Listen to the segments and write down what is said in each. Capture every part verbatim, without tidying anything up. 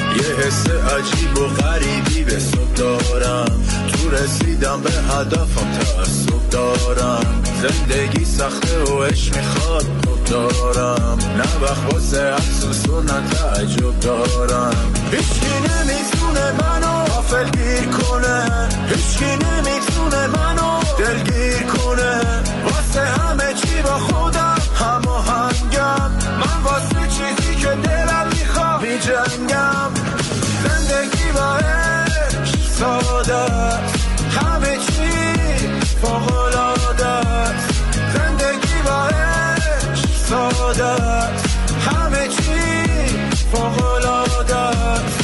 یه حس عجیب و غریبی به صبح دارم، تو رسیدم به هدفم تعصب دارم. زندگی سخته و عشق میخواد خوب دارم، نه وقت واسه افسوس و نه تعجب دارم. هیچکی نمیتونه منو غافل گیر کنه، هیچکی نمیتونه منو دلگیر کنه. واسه همه چی با خودم هماهنگم، من واسه چیزی که دلم میخواد میجنگم. زندگی با عشق ساده است، همه چی فوق‌العاده است. زندگی با عشق ساده است، همه چی فوق‌العاده است.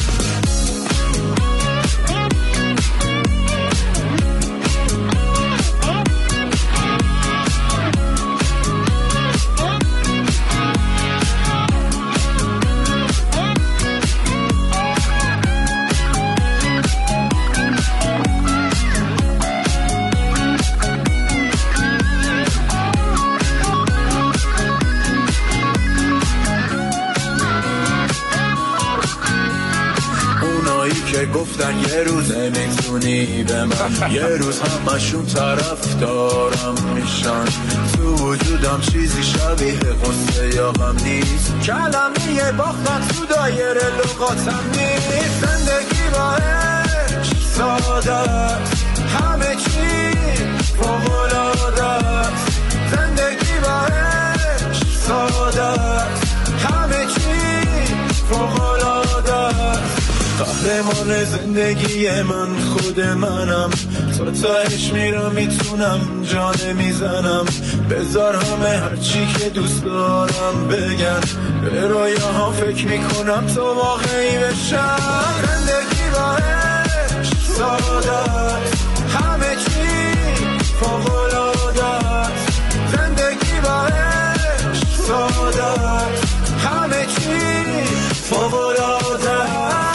که گفتن یه روز نمیتونی به من، یه روز همشون طرف دارم میشن. تو وجودم چیزی شبیه قصه یا غم نیست، کلمه باختن تو دایره لغاتم نیست. زندگی با عشق ساده است، همه چی فوق‌العاده است. زندگی با عشق ساده است، همه چی فوق‌العاده است. قهرمان زندگی من خود منم، تا تهش میرم میتونم جانه میزنم. بذار همه هرچی که دوست دارم بگن، به رویه ها فکر میکنم تا واقعی بشم. زندگی با عشق ساده است، همه چی فوق‌العاده است. زندگی با عشق ساده است، همه چی فوق‌العاده است.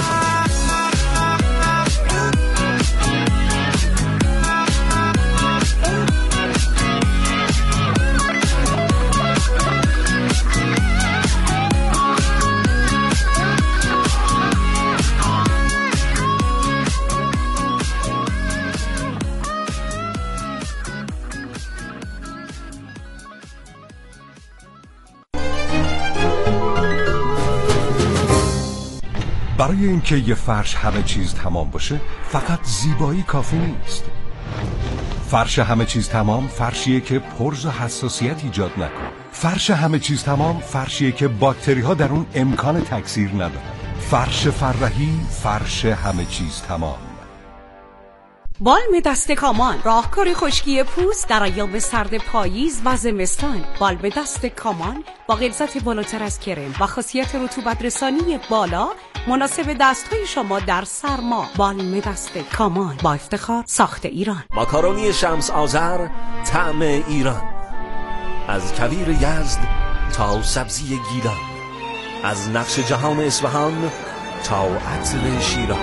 برای اینکه یه فرش همه چیز تمام باشه فقط زیبایی کافی نیست. فرش همه چیز تمام فرشیه که پرز و حساسیت ایجاد نکنه. فرش همه چیز تمام فرشیه که باکتری ها در اون امکان تکثیر ندارن. فرش فرحی، فرش همه چیز تمام. بالم دست کامان، راهکار خشکی پوست در ایام سرد پاییز و زمستان. بالم دست کامان با غلظت بالاتر از کرم و خاصیت رطوبت رسانی بالا مناسب دست‌های شما در سرما. بالم دست کامان با افتخار ساخت ایران. ماکارونی شمس آذر، طعم ایران. از کویر یزد تا سبزی گیلان، از نقش جهان اصفهان تا عطر شیراز،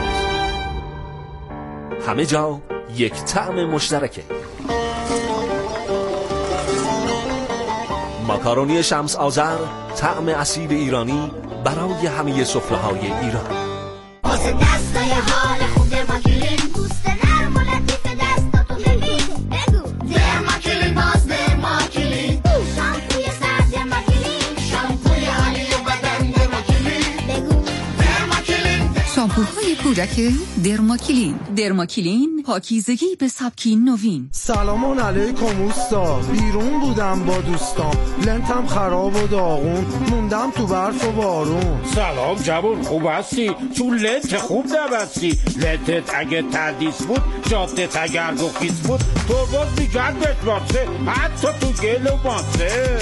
همه جا یک طعم مشترکه. ماکارونی شمس آذر، طعم اصیل ایرانی برای همه سفره‌های ایران. باز دستای حال خوب درماکلین، پوست نرم و لطیف دستاتو ببین. بگو درماکلین، باز درماکلین، شامپوی سرد درماکلین، شامپوی عالی بدن درماکلین. بگو درماکلین. شامپوهای کودک درماکلین. درماکلین، پاکیزگی به سبکی نوین. سلام علیکم اوستا، بیرون بودم با دوستام، لنتم خراب و داغون، موندم تو برف و بارون. سلام جوون، خوب هستی؟ تو لنت خوب نبستی. لنتت اگه تردیس بود، جاده تگرد و خیس بود، تو باز میگرد بتراسه، حتی تو گل و ماسه.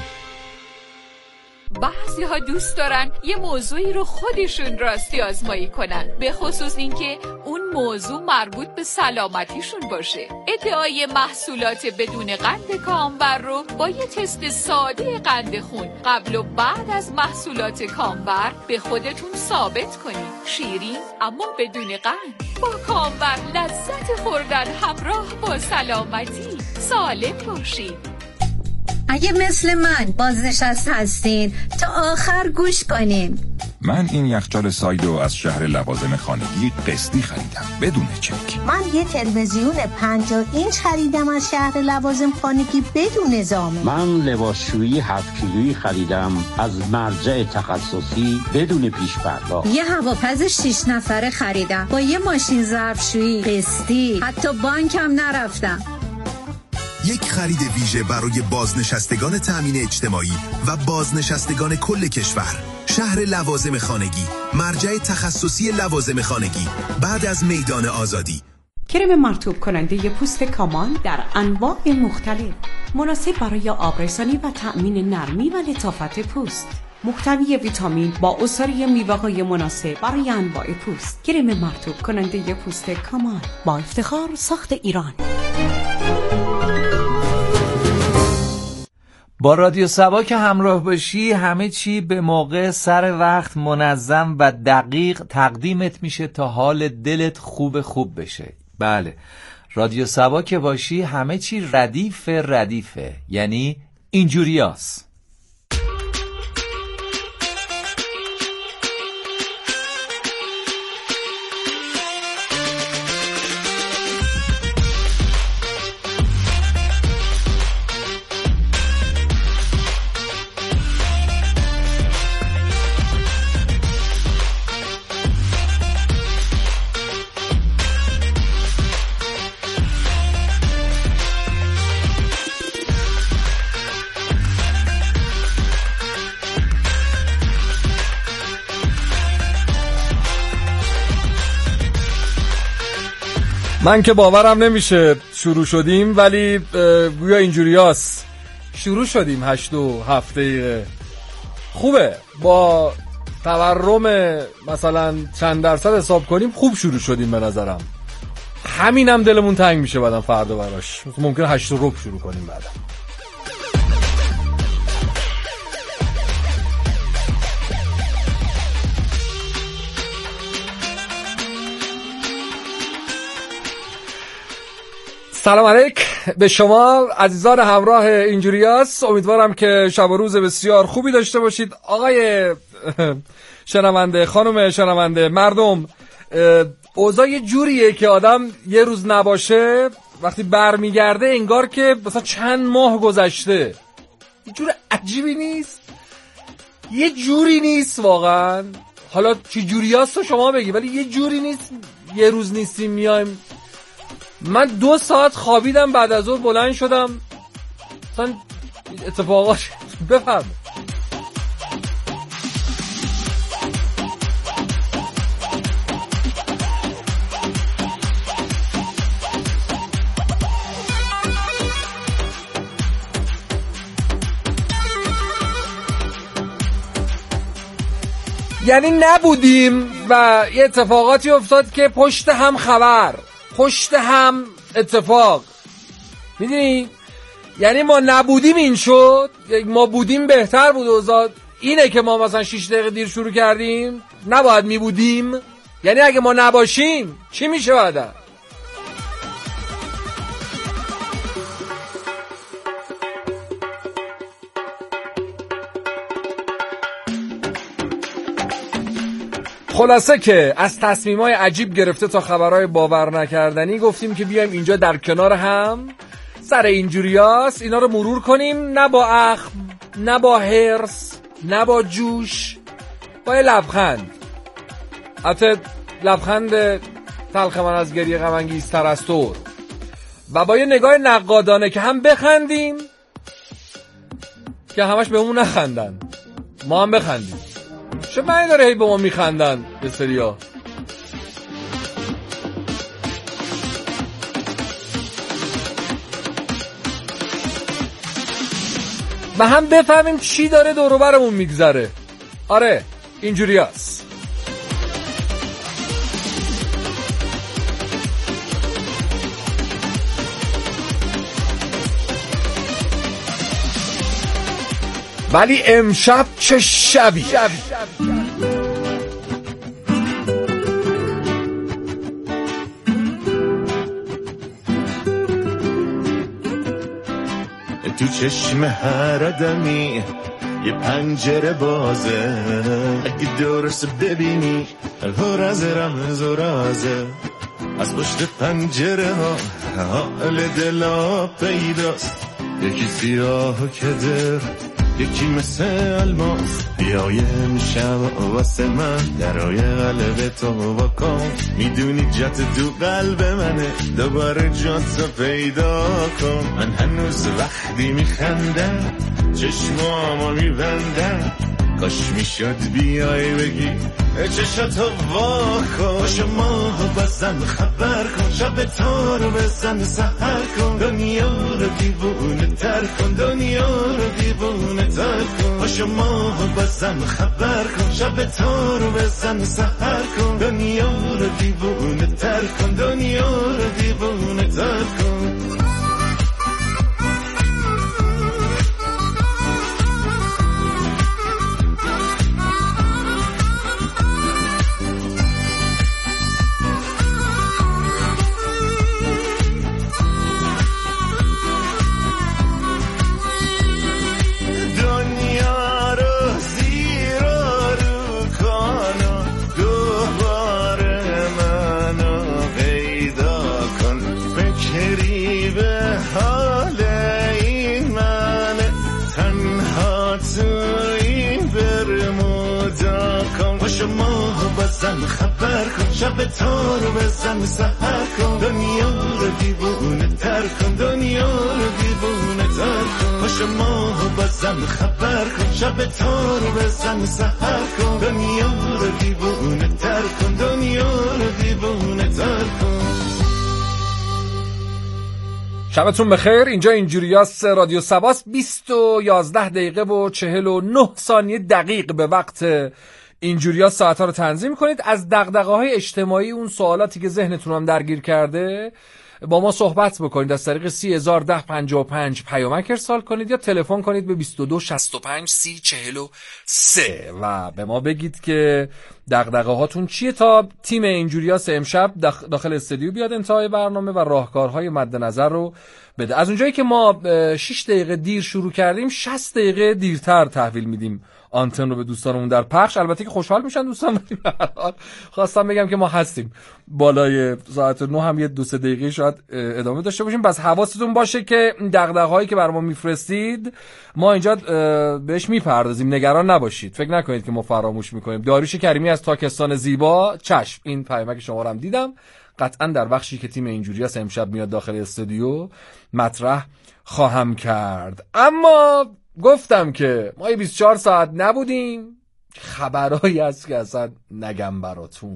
بعضی ها دوست دارن یه موضوعی رو خودشون راستی آزمایی کنن، به خصوص اینکه اون موضوع مربوط به سلامتیشون باشه. ادعای محصولات بدون قند کامبر رو با یه تست ساده قند خون قبل و بعد از محصولات کامبر به خودتون ثابت کنید. شیرین اما بدون قند، با کامبر لذت خوردن همراه با سلامتی. سالم باشید. اگه مثل من بازنشست هستین تا آخر گوش کنین. من این یخچال سایدو از شهر لوازم خانگی قسطی خریدم بدون چک. من یه تلویزیون پنجاه اینچ خریدم از شهر لوازم خانگی بدون زامن. من لباسشویی هفت کیلویی خریدم از مرجع تخصصی بدون پیش پرداخت. یه هواپز شش نفره خریدم با یه ماشین ظرفشویی قسطی، حتی بانکم نرفتم. یک خرید ویژه برای بازنشستگان تأمین اجتماعی و بازنشستگان کل کشور. شهر لوازم خانگی، مرجع تخصصی لوازم خانگی، بعد از میدان آزادی. کرم مرطوب کننده پوست کامان در انواع مختلف، مناسب برای آبرسانی و تأمین نرمی و لطافت پوست. محتوی ویتامین با عصاره میوه‌های مناسب برای انواع پوست. کرم مرطوب کننده پوست کامان، با افتخار ساخت ایران. با رادیو سبا که همراه باشی همه چی به موقع، سر وقت، منظم و دقیق تقدیمت میشه تا حال دلت خوب خوب بشه. بله، رادیو سبا که باشی همه چی ردیف ردیفه، یعنی اینجوریاست. من که باورم نمیشه شروع شدیم، ولی گویا اینجوریاست. شروع شدیم هشت و هفت دقیقه. خوبه، با تورم مثلا چند درصد حساب کنیم خوب شروع شدیم به نظرم. همینم دلمون تنگ میشه بعدم فردا براش. ممکنه هشت و ربع شروع کنیم بعدم. سلام علیک به شما عزیزان همراه اینجوریاست. امیدوارم که شب و روز بسیار خوبی داشته باشید. آقای شنونده، خانم شنونده، مردم، اوضاع یه جوریه که آدم یه روز نباشه وقتی برمیگرده انگار که مثلا چند ماه گذشته. یه جور عجیبی نیست؟ یه جوری نیست واقعا. حالا چه جوریاست شما بگی، ولی یه جوری نیست. یه روز نیستیم میایم. من دو ساعت خوابیدم، بعد از اون بلند شدم مثلا اتفاقات بفهم. یعنی نبودیم و یه اتفاقاتی افتاد که پشت هم خبر، پشت هم اتفاق. میدونی؟ یعنی ما نبودیم این شد، ما بودیم بهتر بود. اوضاع اینه که ما مثلا شش دقیقه دیر شروع کردیم، نباید میبودیم. یعنی اگه ما نباشیم چی میشه بعدا؟ خلاصه که از تصمیمای عجیب گرفته تا خبرهای باور نکردنی گفتیم که بیایم اینجا در کنار هم سر اینجوریاست اینا رو مرور کنیم، نه با اخم، نه با هرس، نه با جوش، با یه لبخند. حتی لبخند تلخ من از گریه غم انگیزتر از تو، و با یه نگاه نقادانه که هم بخندیم که همش بهمون نخندن، ما هم بخندیم. چه معنی داره هی به ما میخندن به سریا؟ و هم بفهمیم چی داره دور و برمون میگذره. آره اینجوری هست. ولی امشب چه شبی, شبی. تو چشم هر آدمی یه پنجره بازه، اگه درست ببینی پر از رمز و رازه. از پشت پنجره ها حال دلا پیداست، یکی سیاه و کدر، یکی مثل الماس. بیای امشب واسه من درای قلب تو بکن، میدونی جات دو قلب منه، دوباره جات رو پیدا کن. من هنوز وقتی میخندم چشمامو میبندم، کاش میشد بیای بگی چشاتو واکن. باشه ماهو بزن خبر کن، شب تو رو بزن سحر کن. دنیا رو دیوونه تر کن، دنیا رو دیوونه تر کن. باشه ماهو بزن خبر کن، شب تو رو بزن سحر کن. دنیا رو دیوونه تر کن، دنیا رو دیوونه تر کن. بزن خبر کن، شب تو رو بزن سحر کن. دنیا رو دیوونه تر کن، دنیا رو دیوونه تر کن. باشه ماهو بزن خبر کن، شب تو رو بزن سحر کن. دنیا رو دیوونه تر کن، دنیا رو دیوونه تر کن. شبتون بخیر. اینجا اینجوریاست رادیو سباس. بیست و یازده دقیقه و چهل و نه ثانیه دقیق به وقت اینجوریاست ساعت‌ها رو تنظیم کنید. از دغدغه‌های اجتماعی، اون سوالاتی که ذهنتون هم درگیر کرده، با ما صحبت بکنید. از طریق سی هزار و ده پنجاه و پنج پیامک ارسال کنید یا تلفن کنید به بیست و دو شصت و پنج سی چهل و سه و به ما بگید که دغدغه هاتون چیه تا تیم اینجوریاست امشب داخل استودیو بیاد انتهای برنامه و راهکارهای مد نظر رو بده. از اونجایی که ما شش دقیقه دیر شروع کردیم، شصت دقیقه دیرتر تحویل میدیم آنتن رو به دوستانمون در پخش. البته که خوشحال میشن دوستان. خواستم بگم که ما هستیم بالای ساعت نه هم یه دو سه دقیقه شاید ادامه داشته باشیم. بس حواستون باشه که دغدغه‌هایی که برام میفرستید ما اینجا بهش میپردازیم، نگران نباشید، فکر نکنید که ما فراموش میکنیم. داریوش کریمی از تاکستان زیبا، چشم این پیامک شما رو هم دیدم، قطعا در بخشی که تیم اینجوریاست امشب میاد داخل استودیو مطرح خواهم کرد. اما گفتم که ما بیست و چهار ساعت نبودیم، خبرهایی هست که اصلا نگم براتون.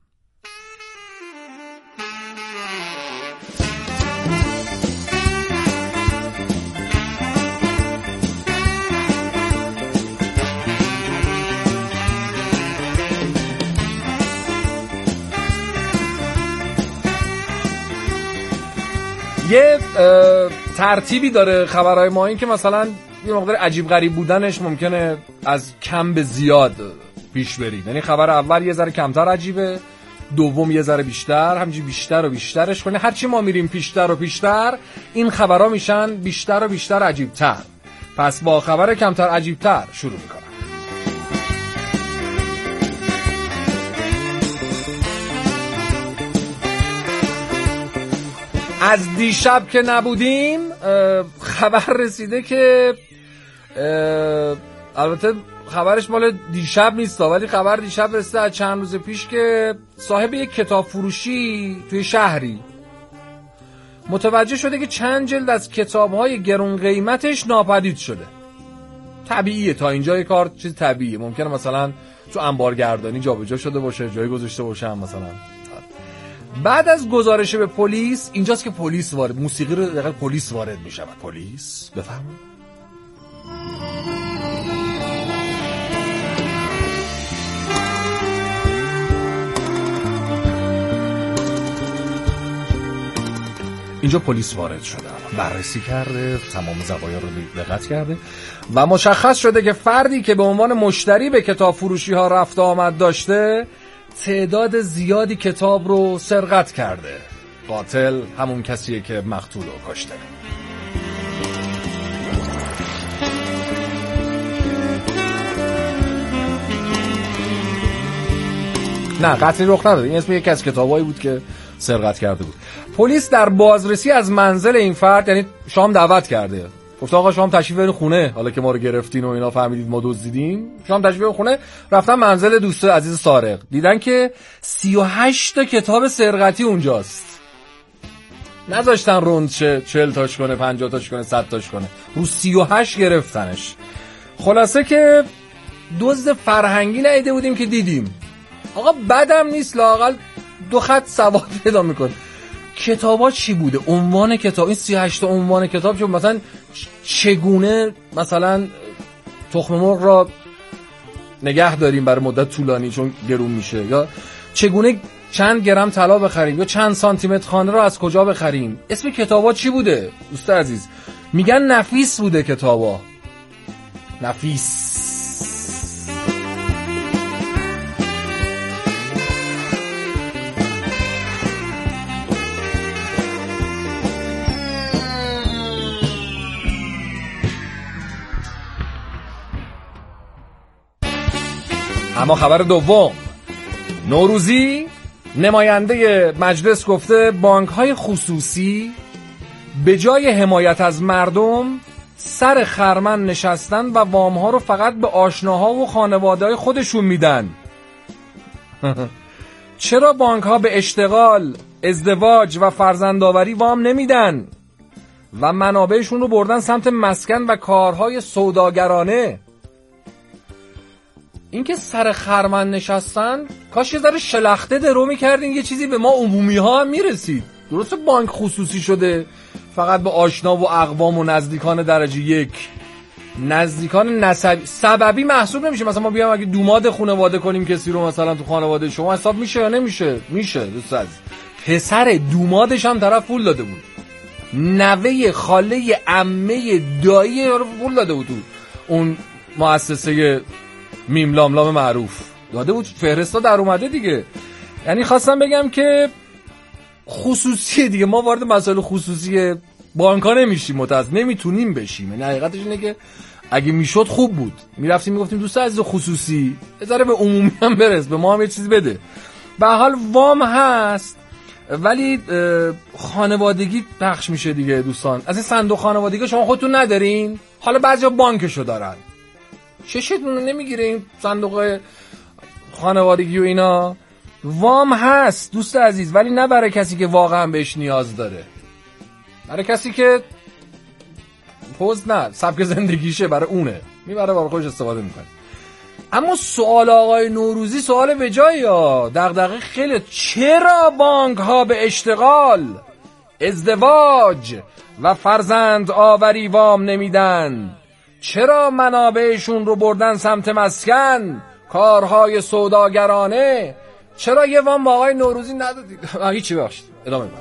یه ترتیبی داره خبرهای ما، این که مثلا یه مقدار عجیب غریب بودنش ممکنه از کم به زیاد پیش برید. یعنی خبر اول یه ذره کمتر عجیبه، دوم یه ذره بیشتر، همینجوری بیشتر و بیشترش کنه. هرچی ما میریم پیشتر و پیشتر این خبرها میشن بیشتر و بیشتر عجیبتر. پس با خبر کمتر عجیبتر شروع میکنم. از دیشب که نبودیم خبر رسیده که البته خبرش مال دیشب نیست ولی خبر دیشب رسیده از چند روز پیش که صاحب یک کتاب فروشی توی شهری متوجه شده که چند جلد از کتاب‌های گران قیمتش ناپدید شده. طبیعیه، تا اینجای کار چیز طبیعیه. ممکنه مثلا تو انبارگردانی جابجا شده باشه، جایی گذاشته باشه مثلا. بعد از گزارش به پلیس، اینجاست که پلیس وارد، موسیقی رو دقیقاً پلیس وارد میشه. پلیس بفرمایید. اینجا پلیس وارد شده، بررسی کرده، تمام زوایا رو دقت کرده و مشخص شده که فردی که به عنوان مشتری به کتاب فروشی ها رفت آمد داشته تعداد زیادی کتاب رو سرقت کرده. قاتل همون کسیه که مقتول رو کشته. نه قتلی رخ نداد، این اسم یکی از کتابایی بود که سرقت کرده بود. پلیس در بازرسی از منزل این فرد، یعنی شام دعوت کرده، گفت آقا شام تشریف برین خونه، حالا که ما رو گرفتین و اینا فهمیدید ما دزدیدیم، شام تشریف برین خونه. رفتن منزل دوست عزیز سارق، دیدن که سی و هشت تا کتاب سرقتی اونجاست. نذاشتن روند شه، چهل تاش کنه، پنجاه تاش کنه، صد تاش کنه، رو سی و هشت گرفتنش. خلاصه که دزد فرهنگی ندیده بودیم که دیدیم. آقا بدم نیست، لااقل دو خط سواد پیدا میکنه. کتابا چی بوده؟ عنوان کتاب، این سی و هشت عنوان کتاب، چون مثلا چگونه مثلا تخم مرغ را نگه داریم برای مدت طولانی چون گرون میشه، یا چگونه چند گرم طلا بخریم، یا چند سانتی متر خانه را از کجا بخریم. اسم کتابا چی بوده دوست عزیز؟ میگن نفیس بوده کتابا. نفیس. اما خبر دوم، نوروزی نماینده مجلس گفته بانک‌های خصوصی به جای حمایت از مردم سر خرمن نشستن و وام‌ها رو فقط به آشناها و خانواده‌های خودشون میدن. چرا بانک‌ها به اشتغال، ازدواج و فرزندآوری وام نمیدن و منابعشون رو بردن سمت مسکن و کارهای سوداگرانه؟ اینکه سر خرمن نشستن، کاش یه ذره شلخته درو می‌کردین، یه چیزی به ما عمومی ها هم میرسید. درسته بانک خصوصی شده، فقط به آشنا و اقوام و نزدیکان درجه یک، نزدیکان نسبی سببی محسوب نمیشه. مثلا ما بیام اگه دوماد خانواده کنیم کسی رو مثلا تو خانواده شما، حساب میشه یا نمیشه؟ میشه. دوست عزیز، پسر دومادش هم طرف پول داده بود، نوه خاله عمه دایی رو پول داده بود، تو اون مؤسسه میم لام لام معروف داده بود، فهرستا در اومده دیگه. یعنی خواستم بگم که خصوصی دیگه، ما وارد مسائل خصوصی بانک‌ها نمیشیم، متأسف نمیتونیم بشیم. یعنی حقیقتش اینه که اگه میشد خوب بود، میرفتیم میگفتیم دوست عزیز خصوصی بذاره به عمومی هم برس، به ما هم یه چیز بده. به حال وام هست ولی خانوادگی پخش میشه دیگه دوستان. از این صندوق خانوادگی شما خودتون ندارین، حالا بعضیا بانکشو دارن، چشتون نمیگیره این صندوق خانوادگی و اینا. وام هست دوست عزیز، ولی نه برای کسی که واقعا بهش نیاز داره، برای کسی که پوز نه سبک زندگیشه، برای اونه میبره برای خودش استفاده میکنه. اما سوال آقای نوروزی سوال به جایی ها، دغدغه خیلی. چرا بانک ها به اشتغال، ازدواج و فرزند آوری وام نمیدن؟ چرا منابعشون رو بردن سمت مسکن، کارهای سوداگرانه؟ چرا یه وام با آقای نوروزی ندادید؟ هیچی باشید، ادامه بر.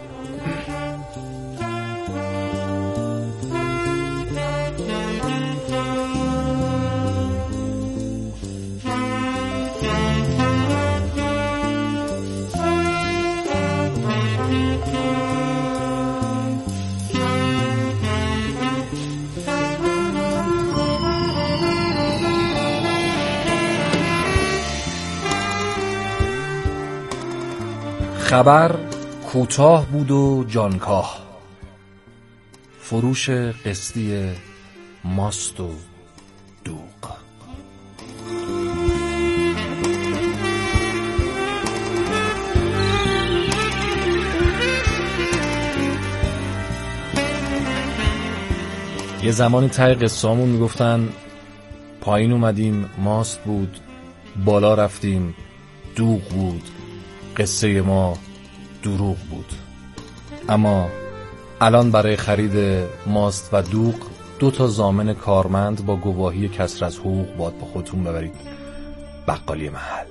خبر کوتاه بود و جانکاه. فروش قسطی ماست و دوغ. یه زمانی ته قصه‌مون میگفتن پایین اومدیم ماست بود، بالا رفتیم دوغ بود، قصه ما دروغ بود. اما الان برای خرید ماست و دوغ دو تا ضامن کارمند با گواهی کسر از حقوق باید با خودتون ببرید بقالی محل.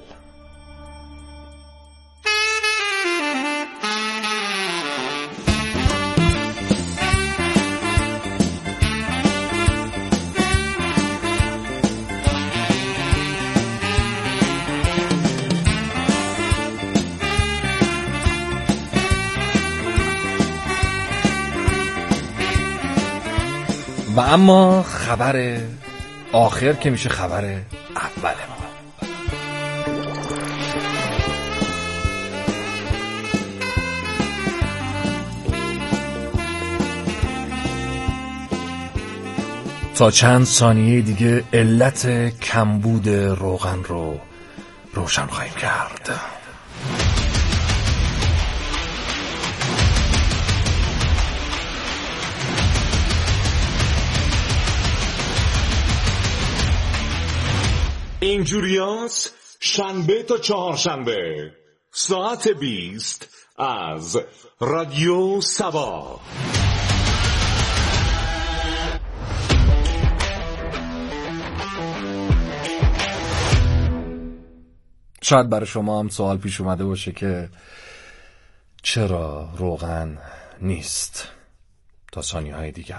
و اما خبر آخر که میشه خبر اول ما. تا چند ثانیه دیگه علت کمبود روغن رو روشن خواهیم کرد. اینجوریاس شنبه تا چهارشنبه ساعت بیست از رادیو سبا. شاید برای شما هم سوال پیش اومده باشه که چرا روغن نیست. تا ثانیه های دیگر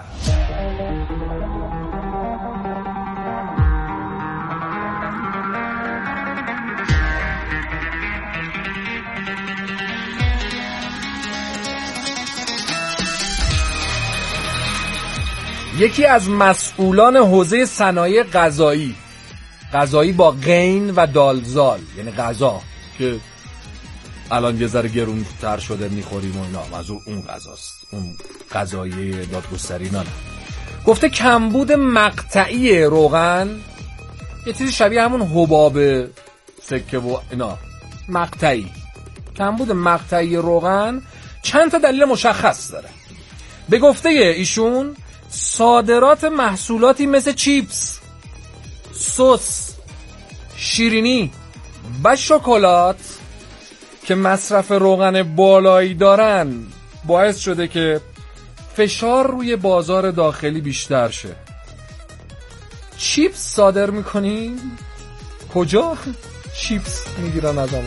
یکی از مسئولان حوزه صنایع غذایی، غذایی با غین و دالزال، یعنی غذا که الان یه ذره گرونتر شده میخوریم و اینا، از اون غذاست، اون غذایی دادگستری نه، گفته کمبود مقطعی روغن یه چیزی شبیه همون حباب سکه و اینا، مقطعی، کمبود مقطعی روغن چند تا دلیل مشخص داره. به گفته ایشون صادرات محصولاتی مثل چیپس، سس، شیرینی و شکلات که مصرف روغن بالایی دارن باعث شده که فشار روی بازار داخلی بیشتر شه. چیپس صادر میکنین؟ کجا؟ چیپس میگیرن از همون.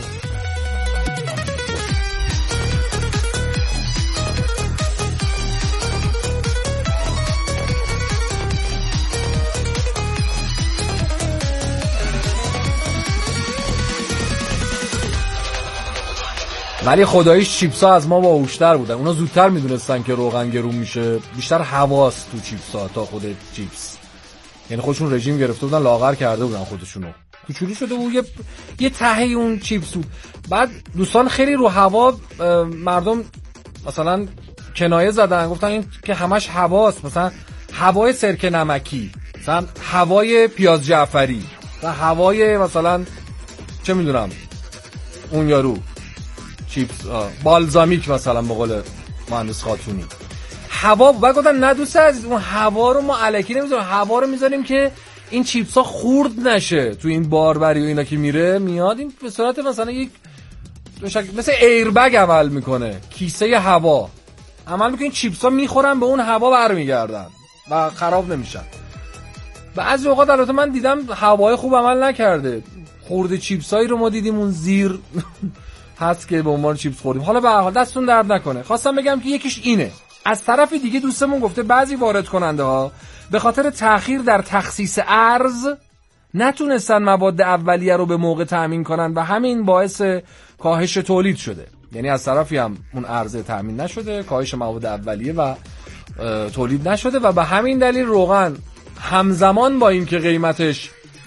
ولی خداییش چیپس ها از ما باهوشتر بودن. اونا زودتر میدونستن که روغن گرون میشه، بیشتر حواس تو چیپس ها تا خود چیپس. یعنی خودشون رژیم گرفته بودن، لاغر کرده بودن خودشونو، کوچولو شده بود، یه یه ته اون چیپس بود. بعد دوستان خیلی رو هوا مردم مثلا کنایه زدن، گفتن این که همش هواست، مثلا هوای سرکه نمکی، مثلا هوای پیاز جعفری و هوای مثلا چه میدونم اون یارو چیپس بالزامیک مثلا به قول مهندس خاتونی هوا. بعد گفتن نه دوست عزیز، اون هوا رو ما الکی نمیذاریم، هوا رو میذاریم که این چیپس ها خورد نشه تو این باربری و اینا که میره میاد، این به صورت مثلا یک مثل ایربگ عمل میکنه، کیسه هوا عمل میکنه، این چیپس ها میخورن به اون هوا برمیگردن و خراب نمیشن. بعضی اوقات البته من دیدم هوای خوب عمل نکرده، خورده چیپس هایی رو ما دیدیم اون زیر هست که به عنوان چیپس خوردیم. حالا به هر حال دستون درد نکنه. خواستم بگم که یکیش اینه. از طرف دیگه دوستمون گفته بعضی وارد کننده ها به خاطر تأخیر در تخصیص ارز نتونستن مواد اولیه رو به موقع تامین کنن و همین باعث کاهش تولید شده. یعنی از طرفی هم اون ارز تامین نشده، کاهش مواد اولیه و تولید نشده و به همین دلیل روغن همزمان با این که قیمتش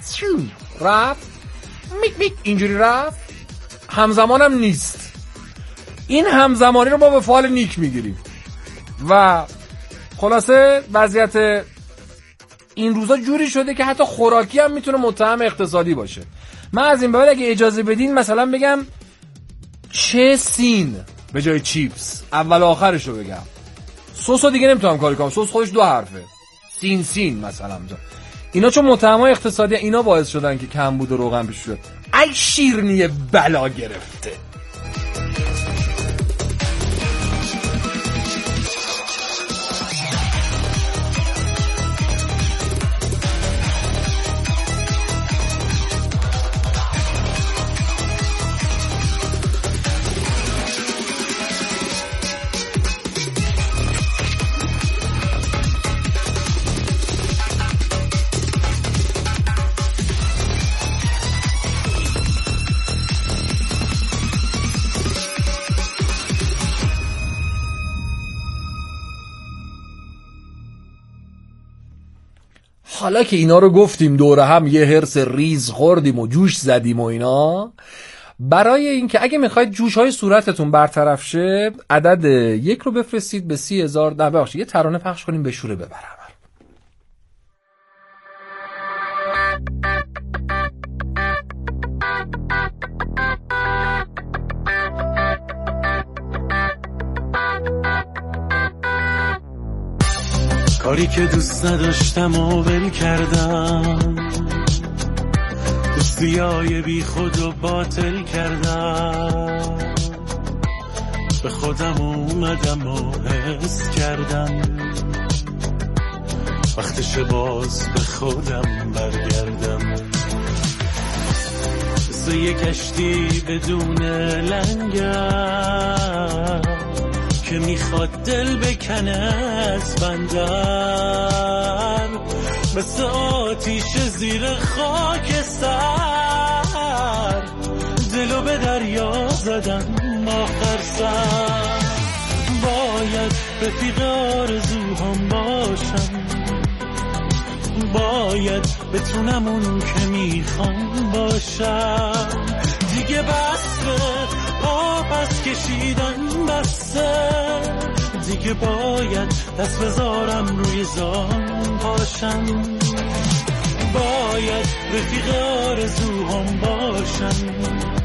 رفت میک میک اینجوری رفت، همزمان هم نیست. این همزمانی رو ما به فعال نیک میگیریم و خلاصه وضعیت این روزا جوری شده که حتی خوراکی هم میتونه متهم اقتصادی باشه. من از این به بعد اگه اجازه بدین مثلا بگم چه سین به جای چیپس، اول و آخرش رو بگم. سس رو دیگه نمیتونم کاری کنم، سس خودش دو حرفه، سین سین مثلا اینا چون متهمای اقتصادی اینا باعث شدن که کمبود روغن پیش شد. ای شیرنی بلا گرفته. حالا که اینا رو گفتیم دوره هم یه هرس ریز خوردیم و جوش زدیم و اینا، برای اینکه اگه میخواید جوش های صورتتون برطرف شه عدد یک رو بفرستید به سی هزار. نه ببخشید یه ترانه پخش کنیم به شوره ببرم. کاری که دوست نداشتم و ول کردم، دوستیای بی خود و باطل کردم، به خودم اومدم و حس کردم وقتش باز به خودم برگردم. مثل یه کشتی بدون لنگر که میخواد دل بکنه از بندر، مثل آتیش زیر خاک سر دلو به دریا زدم آخر سر. باید رفیق آرزوهام باشم، باید بتونم اون که میخوام باشم. دیگه بسه پس کشیدن بسه، دیگه باید دست بذارم روی زان پاشم. باید رفیق آرزوهام باشم،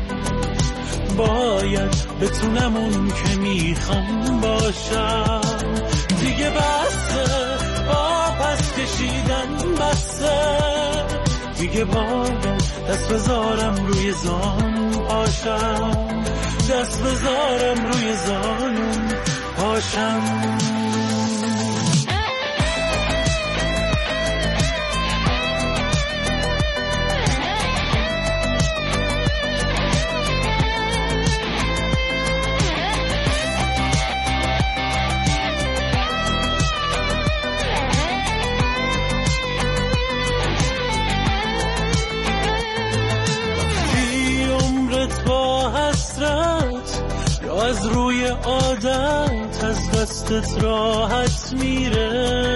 باید بتونم اون که میخوام باشم. دیگه بسه پس کشیدن بسه، دیگه باید دست بذارم روی زان پاشم، دست بذارم روی زانم پاشم. از روی عادت از دستت راحت میره،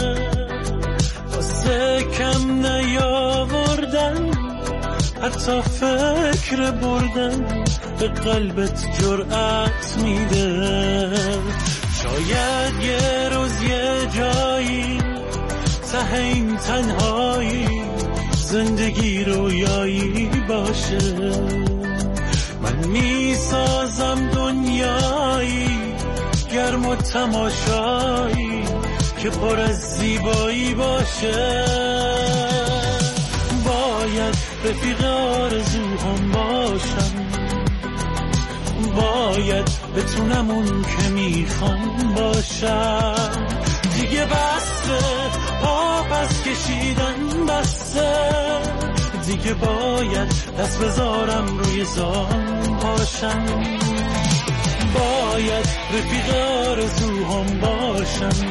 واسه کم نیاوردن حتی فکر بردن به قلبت جرأت میده. شاید یه روز یه جایی ته این تنهایی زندگی رویایی باشه، من میسازم دنیایی گرم و تماشایی که پر از زیبایی باشه. باید رفیق آرزوهام باشم، باید بتونم اون که میخوام باشم. دیگه بسه پس کشیدن بسه، دیگه باید دست بذارم روی زان پاشم. باید رفیق آرزوهام باشم،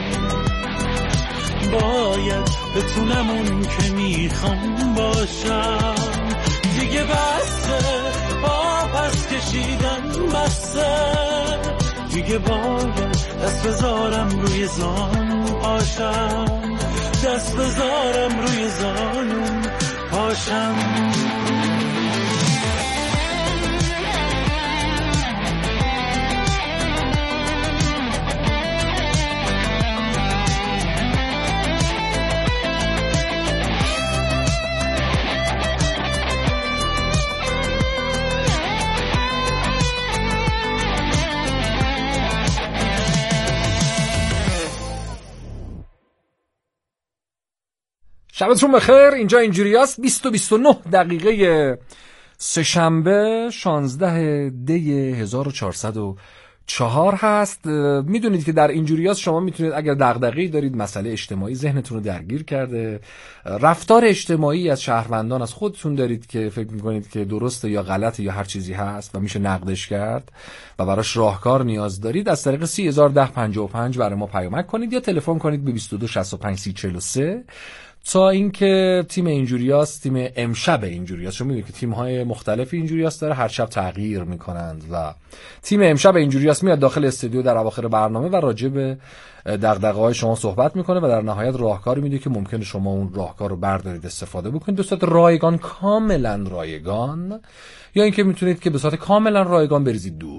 باید بتونم اون که میخوام باشم. دیگه بسه پس کشیدن بسه، دیگه باید دست بذارم روی زان پاشم، دست بذارم روی زانم پاشم. شبتون بخیر. اینجا اینجوریاست. بیست و بیست و نه دقیقه سه‌شنبه شانزده دی هزار و چهارصد و چهار هست. میدونید که در اینجوریاست شما میتونید اگر دغدغه‌ای دارید، مسئله اجتماعی ذهنتون رو درگیر کرده، رفتار اجتماعی از شهروندان از خودتون دارید که فکر میکنید که درسته یا غلطه یا هر چیزی هست و میشه نقدش کرد و براش راهکار نیاز دارید، از طریق سی هزار و ده پنجاه و پنج برای ما پیامک کنید یا تلفن کنید به بیست و دو شصت و پنج سی چهل و سه تا اینکه تیم اینجوریاست، تیم امشب اینجوریاست، شما میدونید که تیم‌های مختلف اینجوریاست داره هر شب تغییر میکنند و تیم امشب اینجوریاست میاد داخل استودیو در اواخر برنامه و راجع به دغدغه‌های شما صحبت میکنه و در نهایت راهکاری میده که ممکنه شما اون راهکار رو بردارید استفاده بکنید به صورت رایگان، کاملا رایگان، یا اینکه میتونید که به صورت کاملا رایگان بریزید دور.